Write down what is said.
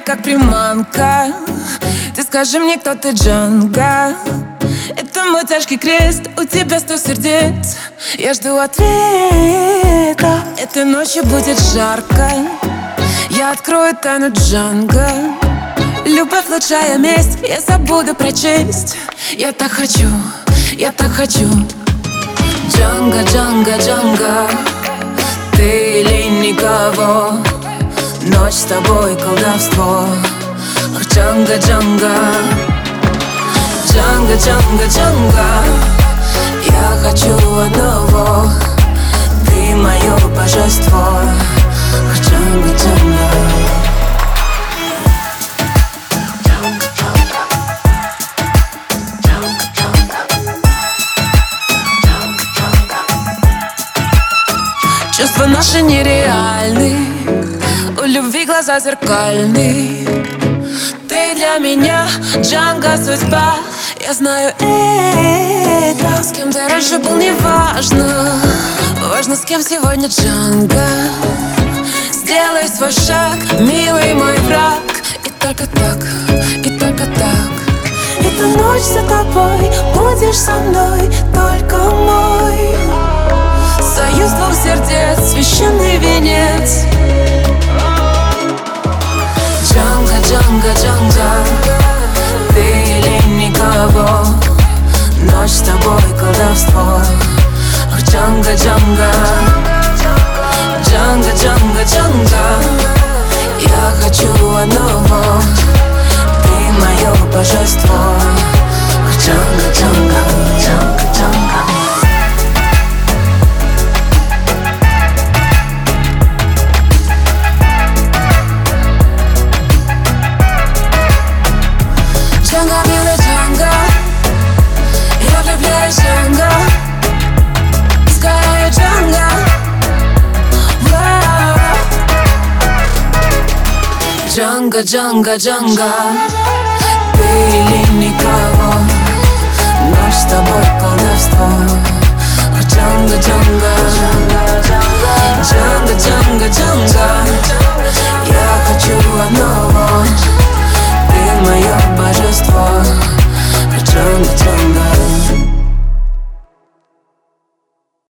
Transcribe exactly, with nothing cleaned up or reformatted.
как приманка. Ты скажи мне, кто ты, Джанго? Это мой тяжкий крест, у тебя сто сердец. Я жду ответа. Этой ночью будет жарко. Я открою тайну Джанго. Любовь лучшая месть, я забуду прочесть. Я так хочу, я так хочу. Джанго, Джанго, Джанго, ты или никого. Ночь с тобой колдовство. Ах, Джанго, Джанго, Джанго, Джанго, Джанго, я хочу одного. Ты мое божество. Ах, Джанго, Джанго. Чувства наши нереальны, у любви глаза зеркальны. Ты для меня, Джанго, судьба. Я знаю это. С кем ты раньше был, не важно. Важно, с кем сегодня, Джанго. Сделай свой шаг, милый мой враг. И только так, и только так. Эта ночь за тобой, будешь со мной, только мой. Союз двух сердец, священный венец. Джанго, Джанго, Джанго, ты или никого. Ночь с тобой колдовство. Ах, Джанго, Джанго, Джанго, Джанго, Джанго, я хочу одного. Ты мое божество. Ах, Джанго, Джанго, Джанго, Джанго. Джанго, милый Джанго, я влюбляюсь, Джанго. Скорее, Джанго. Джанго, Джанго, Джанго, ты или никого. Ночь с тобой колдовство.